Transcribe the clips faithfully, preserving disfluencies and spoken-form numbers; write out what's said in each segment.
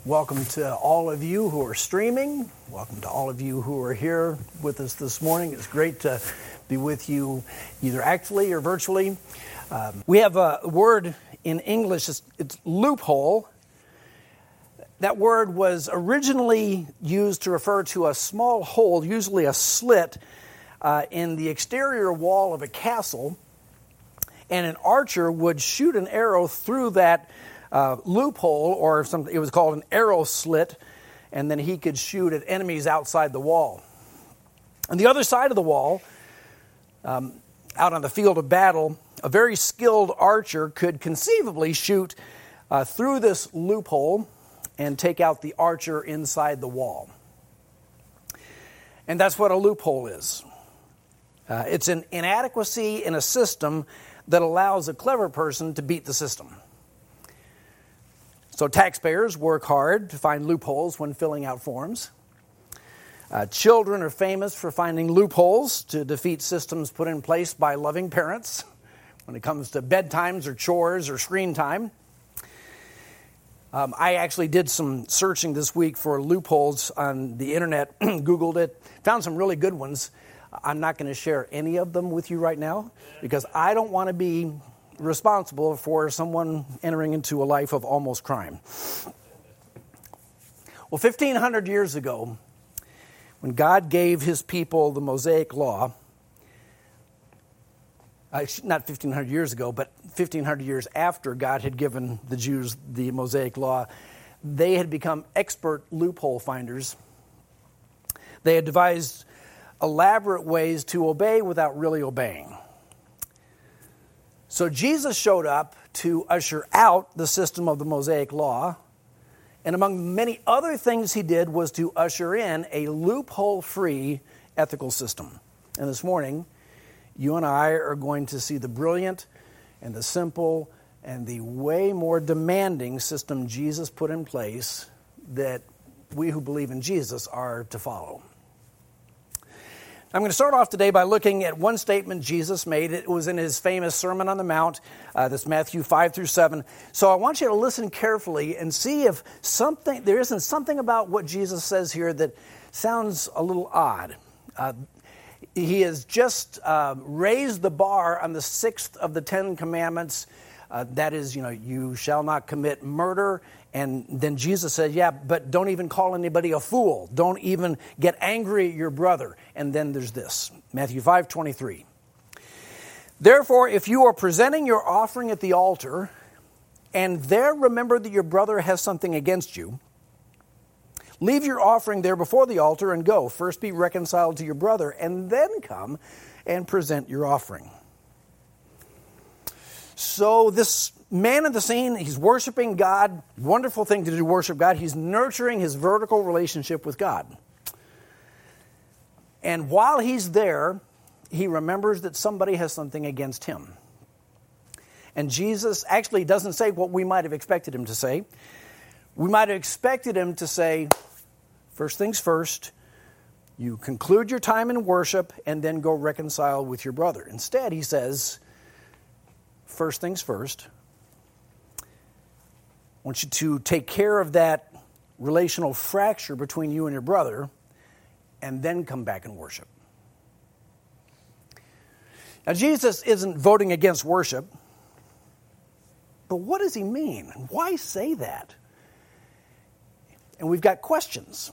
Welcome to all of you who are streaming. Welcome to all of you who are here with us this morning. It's great to be with you either actually or virtually. Um, we have a word in English, it's, it's loophole. That word was originally used to refer to a small hole, usually a slit, uh, in the exterior wall of a castle. And an archer would shoot an arrow through that uh, loophole, or something. It was called an arrow slit, and then he could shoot at enemies outside the wall. On the other side of the wall, um, out on the field of battle, a very skilled archer could conceivably shoot uh, through this loophole and take out the archer inside the wall. And that's what a loophole is. Uh, it's an inadequacy in a system that allows a clever person to beat the system. So taxpayers work hard to find loopholes when filling out forms. Uh, children are famous for finding loopholes to defeat systems put in place by loving parents when it comes to bedtimes or chores or screen time. Um, I actually did some searching this week for loopholes on the internet, Googled it, found some really good ones. I'm not going to share any of them with you right now because I don't want to be responsible for someone entering into a life of almost crime. Well, fifteen hundred years ago, when God gave his people the Mosaic Law, uh, not fifteen hundred years ago, but fifteen hundred years after God had given the Jews the Mosaic Law, they had become expert loophole finders. They had devised elaborate ways to obey without really obeying. So Jesus showed up to usher out the system of the Mosaic Law, and among many other things he did was to usher in a loophole-free ethical system. And this morning, you and I are going to see the brilliant and the simple and the way more demanding system Jesus put in place that we who believe in Jesus are to follow. I'm going to start off today by looking at one statement Jesus made. It was in his famous Sermon on the Mount. Uh, that's Matthew five through seven. So I want you to listen carefully and see if something there isn't something about what Jesus says here that sounds a little odd. Uh, he has just uh, raised the bar on the sixth of the Ten Commandments. Uh, that is, you know, you shall not commit murder. And then Jesus said, yeah, but don't even call anybody a fool. Don't even get angry at your brother. And then there's this, Matthew five twenty-three. Therefore, if you are presenting your offering at the altar, and there remember that your brother has something against you, leave your offering there before the altar and go. First be reconciled to your brother, and then come and present your offering. So this man in the scene, he's worshiping God. Wonderful thing to do, worship God. He's nurturing his vertical relationship with God. And while he's there, he remembers that somebody has something against him. And Jesus actually doesn't say what we might have expected him to say. We might have expected him to say, first things first, you conclude your time in worship and then go reconcile with your brother. Instead, he says, first things first, I want you to take care of that relational fracture between you and your brother and then come back and worship. Now, Jesus isn't voting against worship, but what does he mean? Why say that? And we've got questions.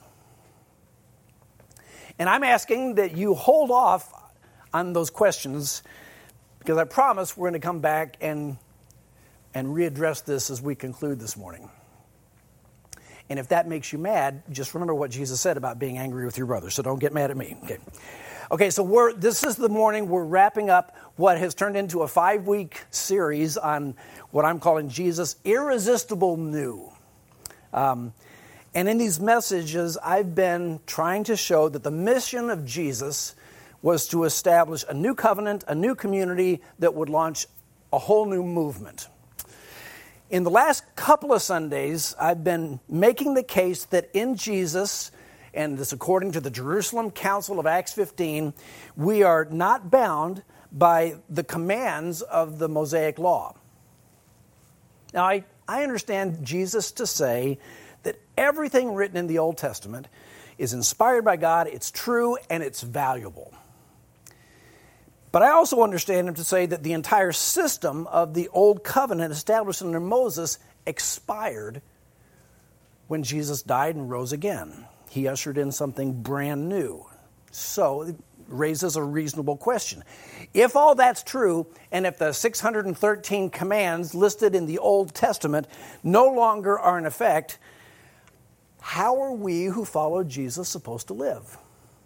And I'm asking that you hold off on those questions because I promise we're going to come back and, and readdress this as we conclude this morning. And if that makes you mad, just remember what Jesus said about being angry with your brother. So don't get mad at me. Okay, okay. So we're this is the morning we're wrapping up what has turned into a five-week series on what I'm calling Jesus Irresistible New. Um, and in these messages, I've been trying to show that the mission of Jesus was to establish a new covenant, a new community that would launch a whole new movement. In the last couple of Sundays, I've been making the case that in Jesus, and this according to the Jerusalem Council of Acts fifteen, we are not bound by the commands of the Mosaic Law. Now, I, I understand Jesus to say that everything written in the Old Testament is inspired by God, it's true, and it's valuable. But I also understand him to say that the entire system of the Old Covenant established under Moses expired when Jesus died and rose again. He ushered in something brand new. So it raises a reasonable question. If all that's true, and if the six hundred thirteen commands listed in the Old Testament no longer are in effect, how are we who follow Jesus supposed to live?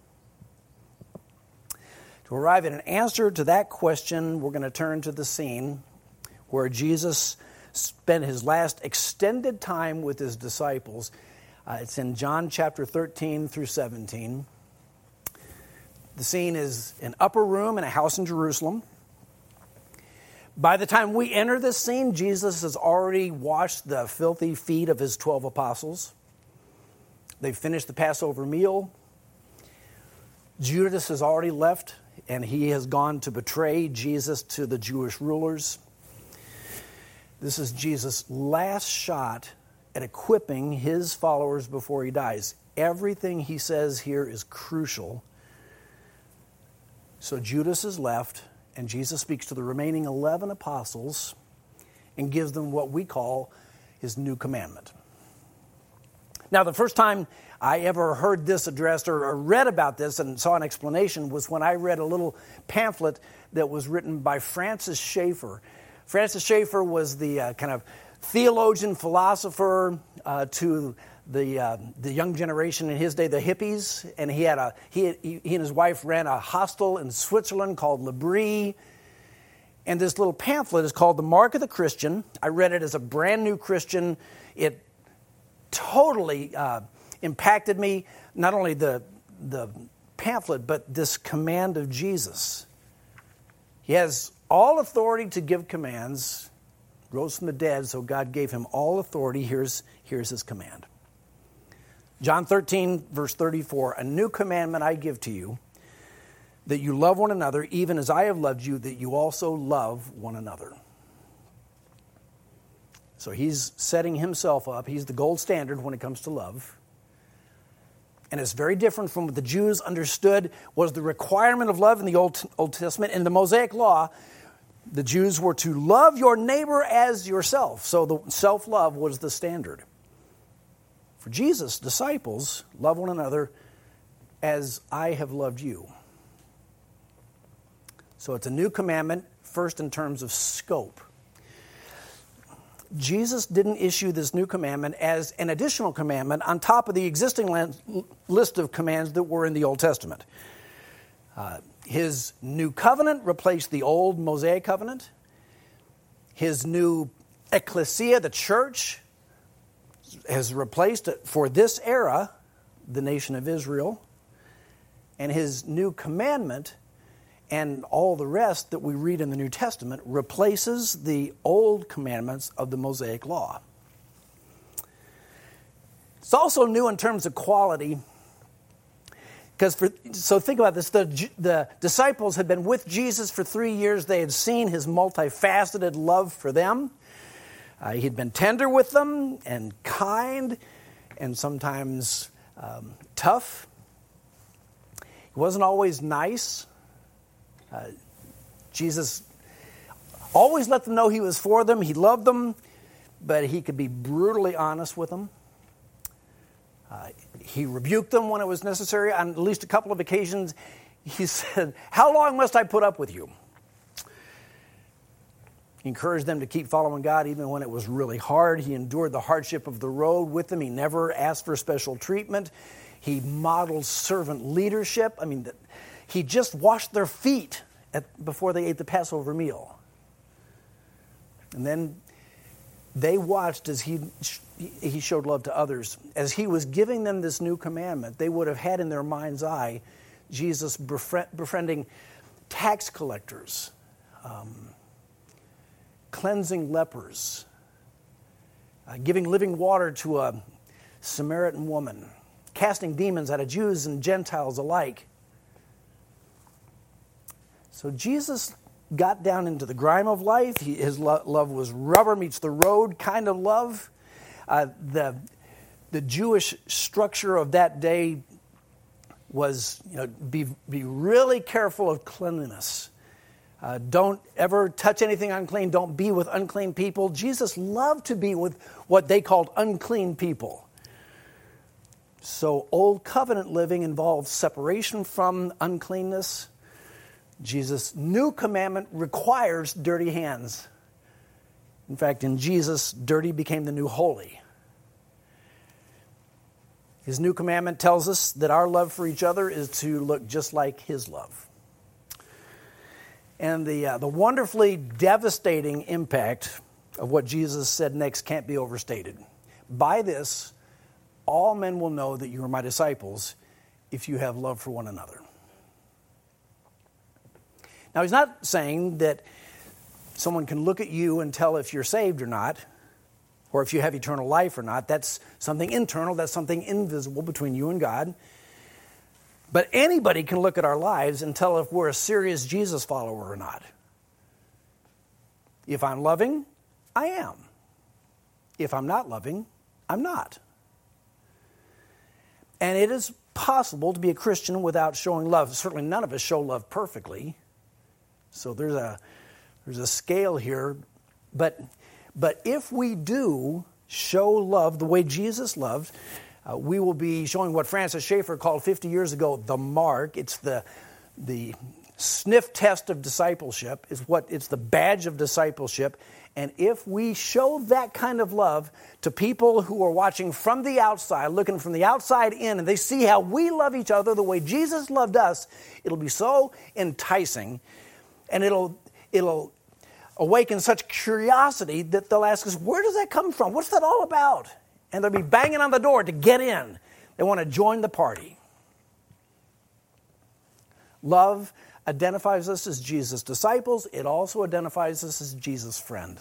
To arrive at an answer to that question, we're going to turn to the scene where Jesus spent his last extended time with his disciples. Uh, it's in John chapter thirteen through seventeen. The scene is an upper room in a house in Jerusalem. By the time we enter this scene, Jesus has already washed the filthy feet of his twelve apostles. They've finished the Passover meal. Judas has already left, and he has gone to betray Jesus to the Jewish rulers. This is Jesus' last shot at equipping his followers before he dies. Everything he says here is crucial. So Judas is left, and Jesus speaks to the remaining eleven apostles and gives them what we call his new commandment. Now, the first time I ever heard this addressed or read about this and saw an explanation was when I read a little pamphlet that was written by Francis Schaeffer. Francis Schaeffer was the uh, kind of theologian, philosopher uh, to the uh, the young generation in his day, the hippies, and he had a he, had, he and his wife ran a hostel in Switzerland called L'Abri. And this little pamphlet is called The Mark of the Christian. I read it as a brand new Christian. It totally uh, impacted me, not only the the pamphlet, but this command of Jesus. He has all authority to give commands, rose from the dead, so God gave him all authority. Here's, here's his command. John thirteen, verse thirty-four, a new commandment I give to you, that you love one another, even as I have loved you, that you also love one another. So he's setting himself up. He's the gold standard when it comes to love. And it's very different from what the Jews understood was the requirement of love in the Old, Old Testament. In the Mosaic Law, the Jews were to love your neighbor as yourself. So the self-love was the standard. For Jesus' disciples, love one another as I have loved you. So it's a new commandment, first in terms of scope. Jesus didn't issue this new commandment as an additional commandment on top of the existing list of commands that were in the Old Testament. Uh, his new covenant replaced the old Mosaic covenant. His new ecclesia, the church, has replaced, for this era, the nation of Israel. And his new commandment and all the rest that we read in the New Testament replaces the old commandments of the Mosaic Law. It's also new in terms of quality, because for so think about this: the the disciples had been with Jesus for three years. They had seen his multifaceted love for them. Uh, he'd been tender with them and kind, and sometimes um, tough. He wasn't always nice. Uh, Jesus always let them know he was for them. He loved them, but he could be brutally honest with them. Uh, he rebuked them when it was necessary. On at least a couple of occasions, he said, "How long must I put up with you?" He encouraged them to keep following God even when it was really hard. He endured the hardship of the road with them. He never asked for special treatment. He modeled servant leadership. I mean, he just washed their feet at, before they ate the Passover meal. And then they watched as he he showed love to others. As he was giving them this new commandment, they would have had in their mind's eye Jesus befriending tax collectors, um, cleansing lepers, uh, giving living water to a Samaritan woman, casting demons out of Jews and Gentiles alike. So Jesus got down into the grime of life. He, his lo- love was rubber meets the road kind of love. Uh, the the Jewish structure of that day was, you know, be, be really careful of cleanliness. Uh, don't ever touch anything unclean. Don't be with unclean people. Jesus loved to be with what they called unclean people. So old covenant living involves separation from uncleanness. Jesus' new commandment requires dirty hands. In fact, in Jesus, dirty became the new holy. His new commandment tells us that our love for each other is to look just like his love. And the, uh, the wonderfully devastating impact of what Jesus said next can't be overstated. By this, all men will know that you are my disciples if you have love for one another. Now, he's not saying that someone can look at you and tell if you're saved or not, or if you have eternal life or not. That's something internal. That's something invisible between you and God. But anybody can look at our lives and tell if we're a serious Jesus follower or not. If I'm loving, I am. If I'm not loving, I'm not. And it is possible to be a Christian without showing love. Certainly none of us show love perfectly. So there's a there's a scale here. But but if we do show love the way Jesus loved, Uh, we will be showing what Francis Schaeffer called fifty years ago the mark. It's the the sniff test of discipleship. It's what it's the badge of discipleship. And if we show that kind of love to people who are watching from the outside, looking from the outside in, and they see how we love each other the way Jesus loved us, it'll be so enticing, and it'll it'll awaken such curiosity that they'll ask us, where does that come from? What's that all about? And they'll be banging on the door to get in. They want to join the party. Love identifies us as Jesus' disciples. It also identifies us as Jesus' friend.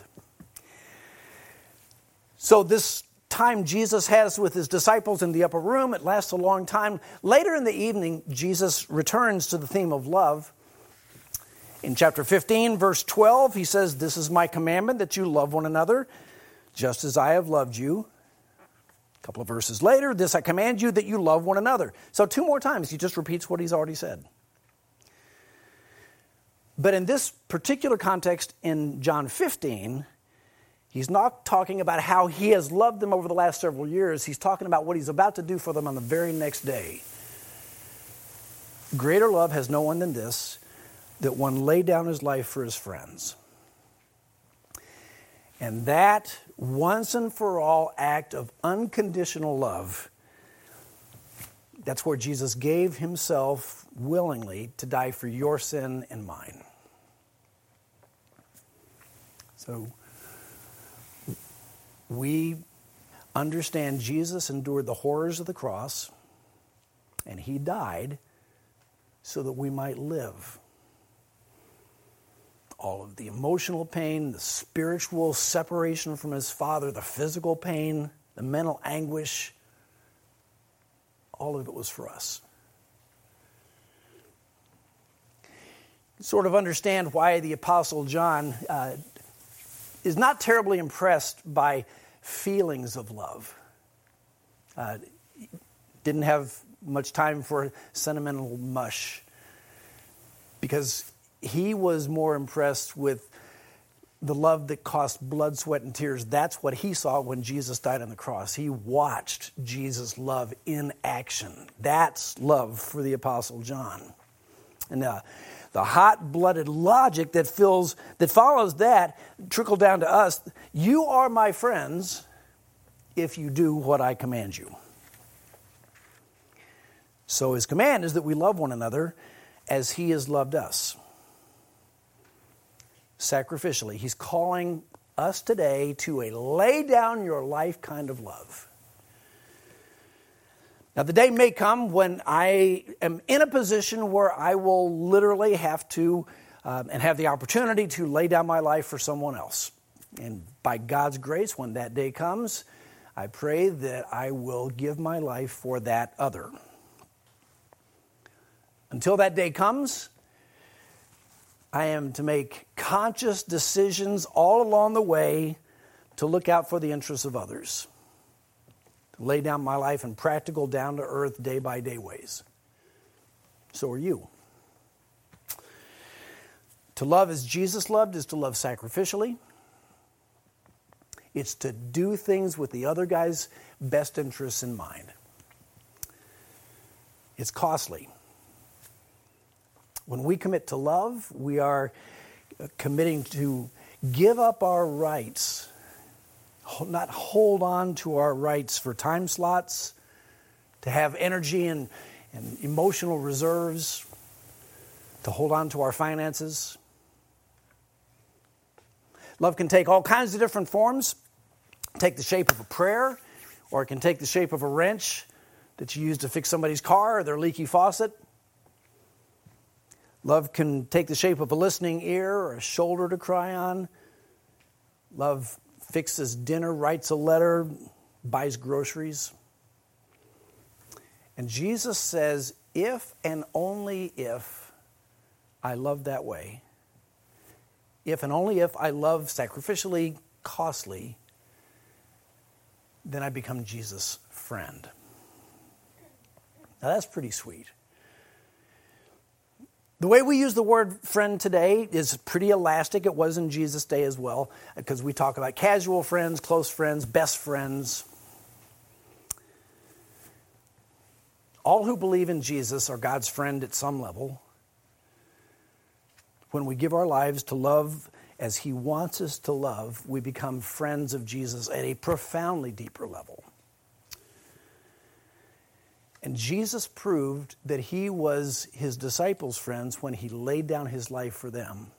So this time Jesus has with his disciples in the upper room, it lasts a long time. Later in the evening, Jesus returns to the theme of love. In chapter fifteen, verse twelve, he says, "This is my commandment, that you love one another, just as I have loved you." A couple of verses later, "This I command you, that you love one another." So two more times, he just repeats what he's already said. But in this particular context in John fifteen, he's not talking about how he has loved them over the last several years. He's talking about what he's about to do for them on the very next day. "Greater love has no one than this, that one lay down his life for his friends." And that once and for all act of unconditional love, that's where Jesus gave himself willingly to die for your sin and mine. So we understand Jesus endured the horrors of the cross, and he died so that we might live. All of the emotional pain, the spiritual separation from his Father, the physical pain, the mental anguish, all of it was for us. Sort of understand why the Apostle John uh, is not terribly impressed by feelings of love. Uh, didn't have much time for sentimental mush, because he was more impressed with the love that cost blood, sweat, and tears. That's what he saw when Jesus died on the cross. He watched Jesus' love in action. That's love for the Apostle John. And uh, the hot-blooded logic that fills that follows that trickled down to us. You are my friends if you do what I command you. So his command is that we love one another as he has loved us. Sacrificially. He's calling us today to a lay down your life kind of love. Now, the day may come when I am in a position where I will literally have to um, and have the opportunity to lay down my life for someone else. And by God's grace, when that day comes, I pray that I will give my life for that other. Until that day comes, I am to make conscious decisions all along the way to look out for the interests of others. lay down my life in practical, down-to-earth, day-by-day ways. So are you. To love as Jesus loved is to love sacrificially. It's to do things with the other guy's best interests in mind. It's costly. When we commit to love, we are committing to give up our rights, not hold on to our rights for time slots, to have energy and, and emotional reserves, to hold on to our finances. Love can take all kinds of different forms. Take the shape of a prayer, or it can take the shape of a wrench that you use to fix somebody's car or their leaky faucet. Love can take the shape of a listening ear or a shoulder to cry on. Love fixes dinner, writes a letter, buys groceries. And Jesus says, if and only if I love that way, if and only if I love sacrificially, costly, then I become Jesus' friend. Now that's pretty sweet. The way we use the word friend today is pretty elastic. It was in Jesus' day as well, because we talk about casual friends, close friends, best friends. All who believe in Jesus are God's friend at some level. When we give our lives to love as He wants us to love, we become friends of Jesus at a profoundly deeper level. And Jesus proved that He was His disciples' friends when He laid down His life for them.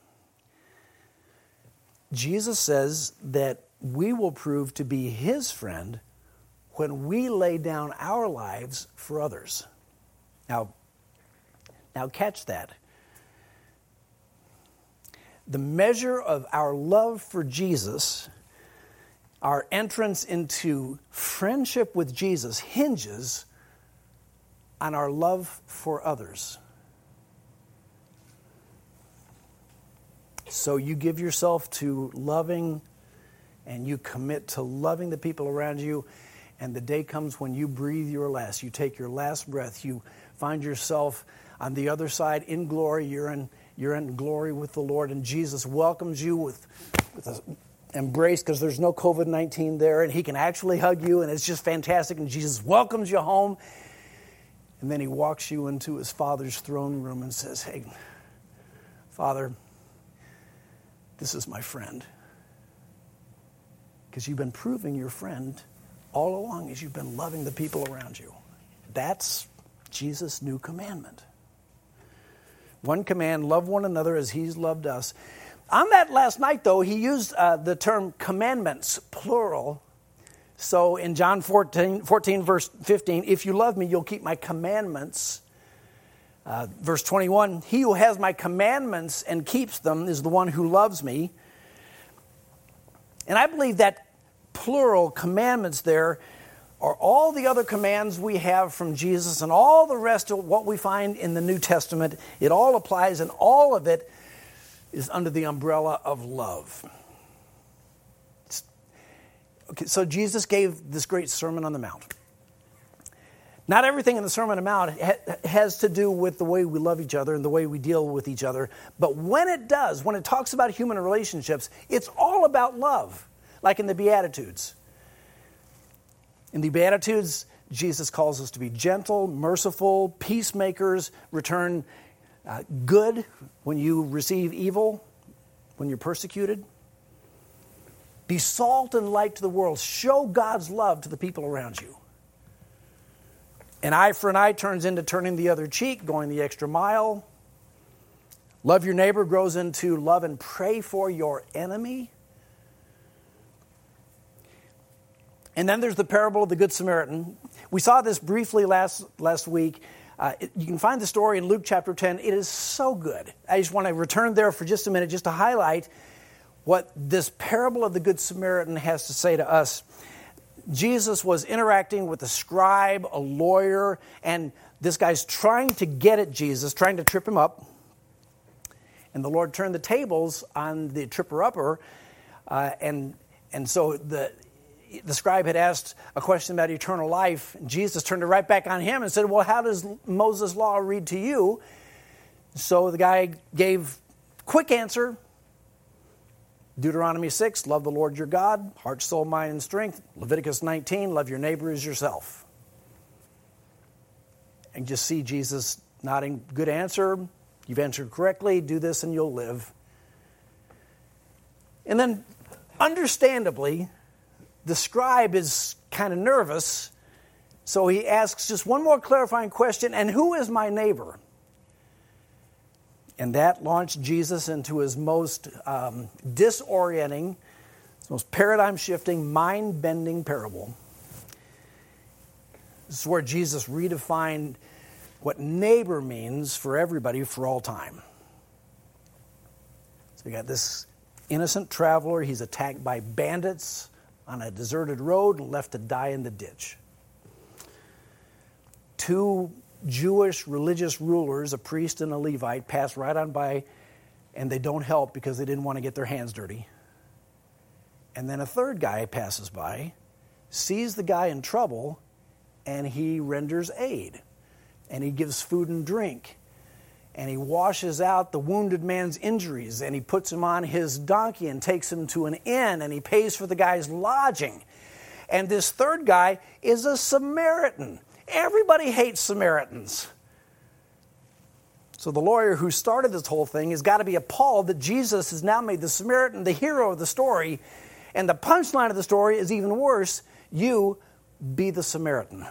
Jesus says that we will prove to be His friend when we lay down our lives for others. Now, now catch that. The measure of our love for Jesus, our entrance into friendship with Jesus, hinges on our love for others. So you give yourself to loving, and you commit to loving the people around you, and the day comes when you breathe your last. You take your last breath. You find yourself on the other side in glory. You're in You're in glory with the Lord, and Jesus welcomes you with, with an embrace, because there's no covid nineteen there, and He can actually hug you, and it's just fantastic, and Jesus welcomes you home, and then He walks you into His Father's throne room and says, hey, Father, this is my friend. Because you've been proving your friend all along as you've been loving the people around you. That's Jesus' new commandment. One command, love one another as He's loved us. On that last night, though, He used uh, the term commandments, plural. So in John fourteen, fourteen, verse fifteen, if you love me, you'll keep my commandments. Uh, verse twenty-one, he who has my commandments and keeps them is the one who loves me. And I believe that plural commandments there are all the other commands we have from Jesus and all the rest of what we find in the New Testament. It all applies, and all of it is under the umbrella of love. Okay, so Jesus gave this great Sermon on the Mount. Not everything in the Sermon on the Mount ha- has to do with the way we love each other and the way we deal with each other. But when it does, when it talks about human relationships, it's all about love, like in the Beatitudes. In the Beatitudes, Jesus calls us to be gentle, merciful, peacemakers, return uh, good when you receive evil, when you're persecuted. Be salt and light to the world. Show God's love to the people around you. An eye for an eye turns into turning the other cheek, going the extra mile. Love your neighbor grows into love and pray for your enemy. And then there's the parable of the Good Samaritan. We saw this briefly last, last week. Uh, it, you can find the story in Luke chapter ten. It is so good. I just want to return there for just a minute just to highlight what this parable of the Good Samaritan has to say to us. Jesus was interacting with a scribe, a lawyer, and this guy's trying to get at Jesus, trying to trip him up. And the Lord turned the tables on the tripper-upper, uh, and and so the the scribe had asked a question about eternal life. Jesus turned it right back on him and said, well, how does Moses' law read to you? So the guy gave quick answer. Deuteronomy six, love the Lord your God, heart, soul, mind, and strength. Leviticus nineteen, love your neighbor as yourself. And just see Jesus nodding, good answer. You've answered correctly. Do this and you'll live. And then, understandably, the scribe is kind of nervous, so he asks just one more clarifying question, and who is my neighbor? And that launched Jesus into his most um, disorienting, his most paradigm-shifting, mind-bending parable. This is where Jesus redefined what neighbor means for everybody for all time. So you got this innocent traveler. He's attacked by bandits on a deserted road and left to die in the ditch. Two Jewish religious rulers, a priest and a Levite, pass right on by, and they don't help because they didn't want to get their hands dirty. And then a third guy passes by, sees the guy in trouble, and he renders aid. And he gives food and drink. And he washes out the wounded man's injuries. And he puts him on his donkey and takes him to an inn. And he pays for the guy's lodging. And this third guy is a Samaritan. Everybody hates Samaritans. So the lawyer who started this whole thing has got to be appalled that Jesus has now made the Samaritan the hero of the story. And the punchline of the story is even worse. You be the Samaritan.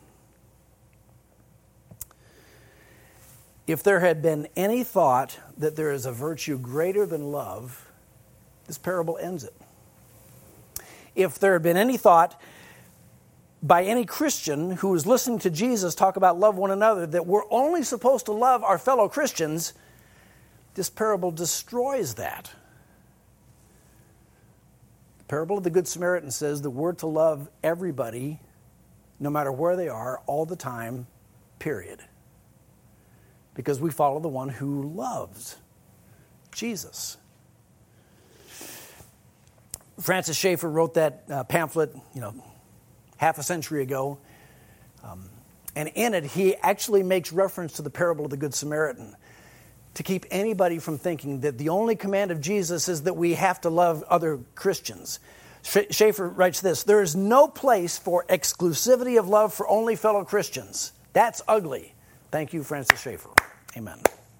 If there had been any thought that there is a virtue greater than love, this parable ends it. If there had been any thought by any Christian who is listening to Jesus talk about love one another, that we're only supposed to love our fellow Christians, this parable destroys that. The parable of the Good Samaritan says that we're to love everybody, no matter where they are, all the time, period. Because we follow the one who loves, Jesus. Francis Schaeffer wrote that uh, pamphlet, you know, half a century ago. Um, and in it, he actually makes reference to the parable of the Good Samaritan to keep anybody from thinking that the only command of Jesus is that we have to love other Christians. Schaeffer writes this, there is no place for exclusivity of love for only fellow Christians. That's ugly. Thank you, Francis Schaeffer. Amen.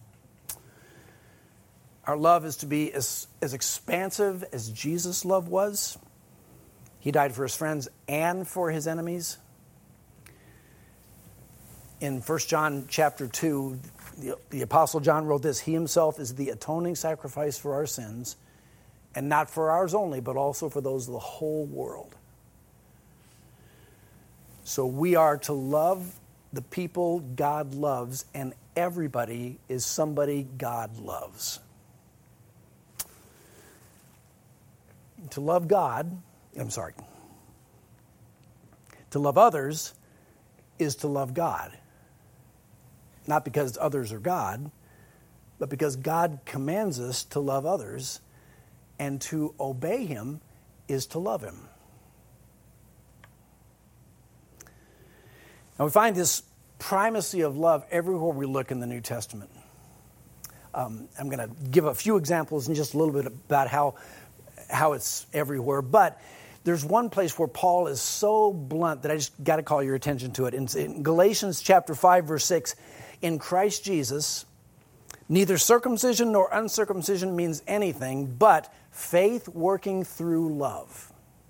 Our love is to be as, as expansive as Jesus' love was. He died for his friends and for his enemies. In First John chapter two, the, the Apostle John wrote this, he himself is the atoning sacrifice for our sins, and not for ours only, but also for those of the whole world. So we are to love the people God loves, and everybody is somebody God loves. To love God, I'm sorry, to love others is to love God. Not because others are God, but because God commands us to love others, and to obey him is to love him. Now we find this primacy of love everywhere we look in the New Testament. Um, I'm going to give a few examples and just a little bit about how, how it's everywhere. But there's one place where Paul is so blunt that I just got to call your attention to it. In, in Galatians chapter five, verse six, in Christ Jesus, neither circumcision nor uncircumcision means anything, but faith working through love.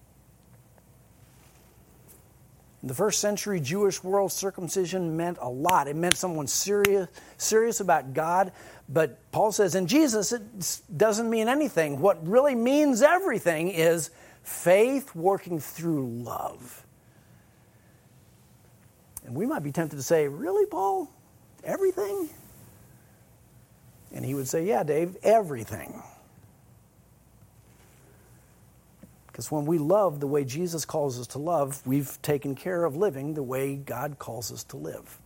In the first century Jewish world, circumcision meant a lot. It meant someone serious, serious about God. But Paul says in Jesus, it doesn't mean anything. What really means everything is faith working through love. And we might be tempted to say, really, Paul? Everything? And he would say, yeah, Dave, everything. Because when we love the way Jesus calls us to love, we've taken care of living the way God calls us to live.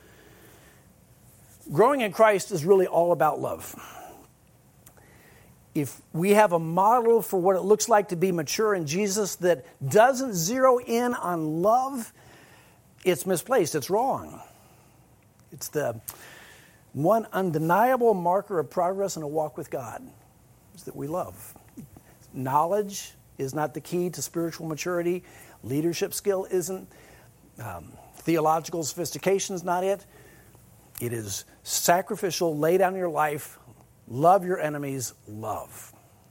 Growing in Christ is really all about love. if we have a model for what it looks like to be mature in Jesus that doesn't zero in on love, it's misplaced, it's wrong. It's the one undeniable marker of progress in a walk with God, is that we love. Knowledge is not the key to spiritual maturity. Leadership skill isn't. Um, theological sophistication is not it. It is sacrificial, lay down your life, love your enemies, love.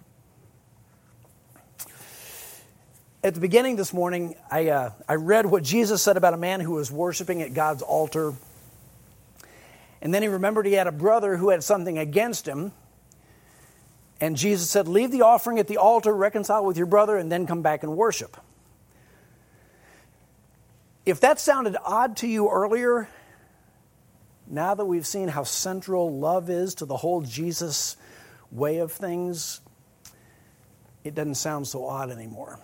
At the beginning this morning, I, uh, I read what Jesus said about a man who was worshiping at God's altar. And then he remembered he had a brother who had something against him. And Jesus said, leave the offering at the altar, reconcile with your brother, and then come back and worship. If that sounded odd to you earlier, now that we've seen how central love is to the whole Jesus way of things, it doesn't sound so odd anymore.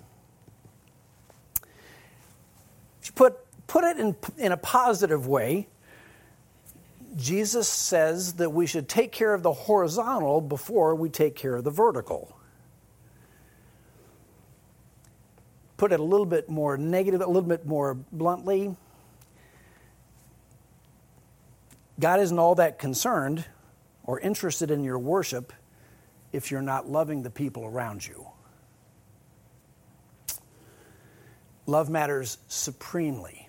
If you put, put it in, in a positive way, Jesus says that we should take care of the horizontal before we take care of the vertical. Put it a little bit more negative, a little bit more bluntly, God isn't all that concerned or interested in your worship if you're not loving the people around you. Love matters supremely.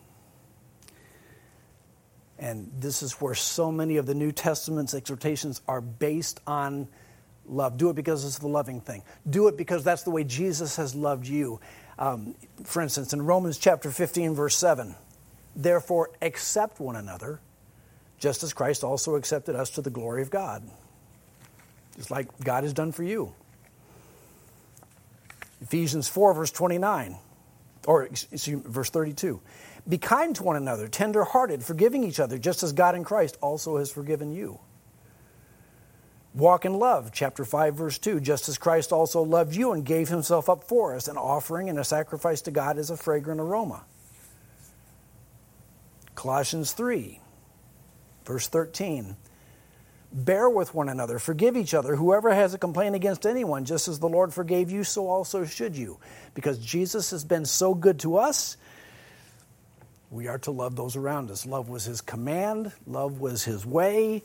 And this is where so many of the New Testament's exhortations are based on love. Do it because it's the loving thing. Do it because that's the way Jesus has loved you. Um, for instance, in Romans chapter fifteen, verse seven, therefore accept one another, just as Christ also accepted us to the glory of God. Just like God has done for you. Ephesians four, verse twenty-nine, or excuse me, verse thirty-two. Be kind to one another, tender-hearted, forgiving each other, just as God in Christ also has forgiven you. Walk in love, chapter five, verse two, just as Christ also loved you and gave himself up for us, an offering and a sacrifice to God as a fragrant aroma. Colossians three, verse thirteen. Bear with one another, forgive each other. Whoever has a complaint against anyone, just as the Lord forgave you, so also should you. Because Jesus has been so good to us, we are to love those around us. Love was his command. Love was his way.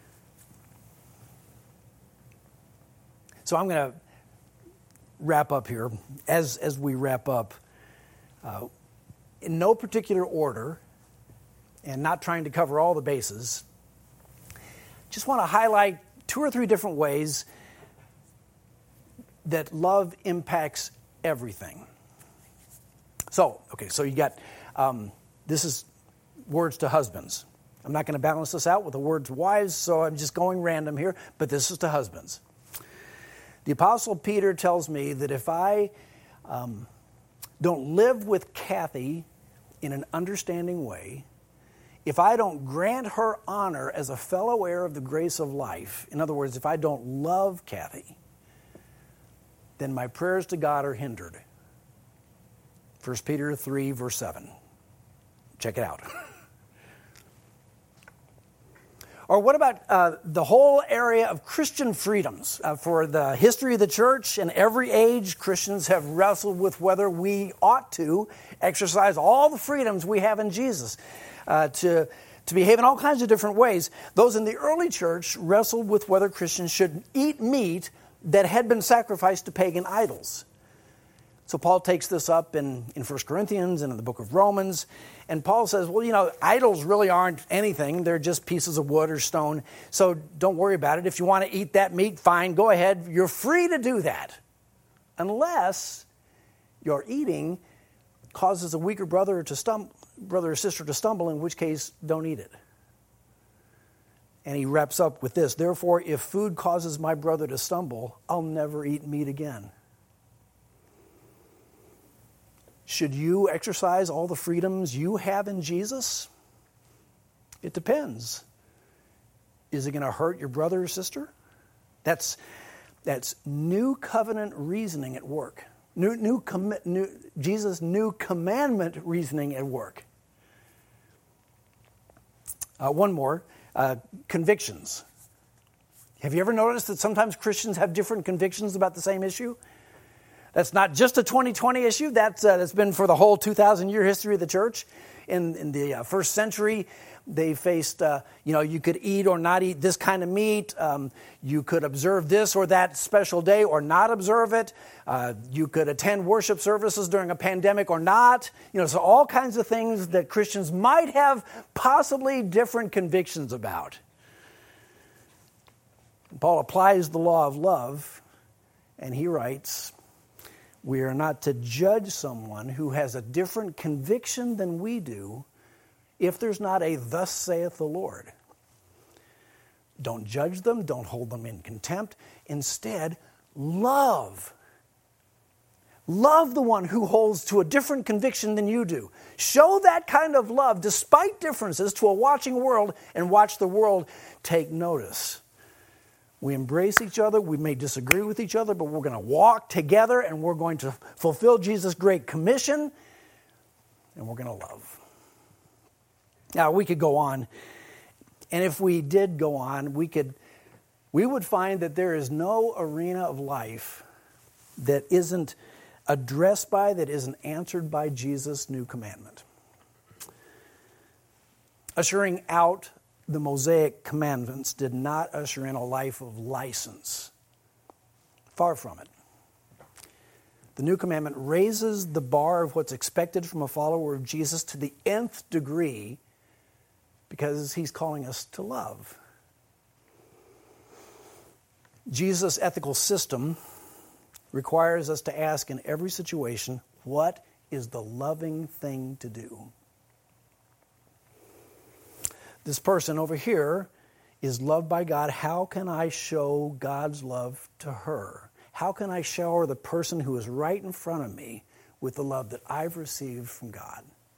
So I'm going to wrap up here. As, as we wrap up, uh, in no particular order, and not trying to cover all the bases, just want to highlight two or three different ways that love impacts everything. So, okay, so you got... Um, This is words to husbands. I'm not going to balance this out with the word to wives, so I'm just going random here, but this is to husbands. The Apostle Peter tells me that if I um, don't live with Kathy in an understanding way, if I don't grant her honor as a fellow heir of the grace of life, in other words, if I don't love Kathy, then my prayers to God are hindered. First Peter three, verse seven. Check it out. Or what about uh, the whole area of Christian freedoms? Uh, for the history of the church and every age, Christians have wrestled with whether we ought to exercise all the freedoms we have in Jesus uh, to, to behave in all kinds of different ways. Those in the early church wrestled with whether Christians should eat meat that had been sacrificed to pagan idols. So Paul takes this up in, in First Corinthians and in the book of Romans. And Paul says, well, you know, idols really aren't anything. They're just pieces of wood or stone. So don't worry about it. If you want to eat that meat, fine, go ahead. You're free to do that. Unless your eating causes a weaker brother to stumble, brother or sister to stumble, in which case, don't eat it. And he wraps up with this. Therefore, if food causes my brother to stumble, I'll never eat meat again. Should you exercise all the freedoms you have in Jesus? It depends. Is it going to hurt your brother or sister? That's, that's new covenant reasoning at work. New, new, com- new Jesus' new commandment reasoning at work. Uh, one more, uh, convictions. Have you ever noticed that sometimes Christians have different convictions about the same issue? That's not just a twenty twenty issue. That's, uh, that's been for the whole two thousand year history of the church. In, in the uh, first century, they faced, uh, you know, you could eat or not eat this kind of meat. Um, you could observe this or that special day or not observe it. Uh, you could attend worship services during a pandemic or not. You know, so all kinds of things that Christians might have possibly different convictions about. Paul applies the law of love, and he writes, we are not to judge someone who has a different conviction than we do if there's not a thus saith the Lord. Don't judge them. Don't hold them in contempt. Instead, love. Love the one who holds to a different conviction than you do. Show that kind of love despite differences to a watching world and watch the world take notice. We embrace each other. We may disagree with each other, but we're going to walk together and we're going to fulfill Jesus' great commission and we're going to love. Now, we could go on, and if we did go on, we could, we would find that there is no arena of life that isn't addressed by, that isn't answered by Jesus' new commandment. Ushering out the Mosaic commandments did not usher in a life of license. Far from it. The new commandment raises the bar of what's expected from a follower of Jesus to the nth degree because he's calling us to love. Jesus' ethical system requires us to ask in every situation, what is the loving thing to do? This person over here is loved by God. How can I show God's love to her? How can I shower the person who is right in front of me with the love that I've received from God?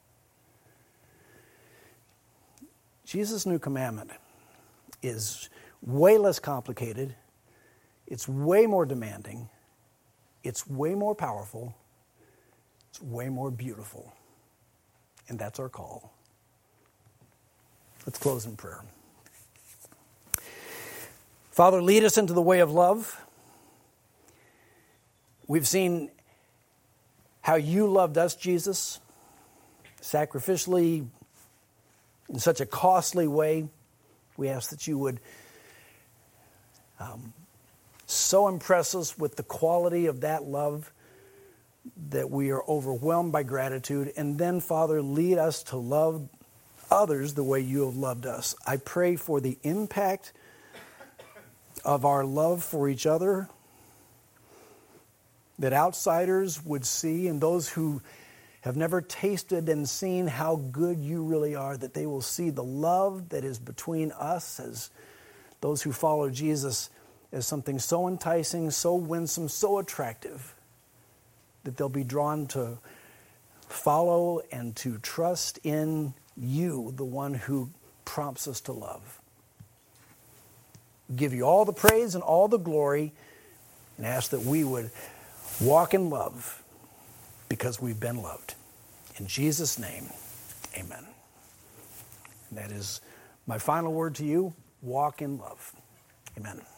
Jesus' new commandment is way less complicated. It's way more demanding. It's way more powerful. It's way more beautiful. And that's our call. Let's close in prayer. Father, lead us into the way of love. We've seen how you loved us, Jesus, sacrificially, in such a costly way. We ask that you would um, so impress us with the quality of that love that we are overwhelmed by gratitude. And then, Father, lead us to love others the way you have loved us. I pray for the impact of our love for each other, that outsiders would see, and those who have never tasted and seen how good you really are, that they will see the love that is between us as those who follow Jesus as something so enticing, so winsome, so attractive, that they'll be drawn to follow and to trust in you, the one who prompts us to love. We give you all the praise and all the glory, and ask that we would walk in love because we've been loved. In Jesus' name, amen. And that is my final word to you. Walk in love. Amen.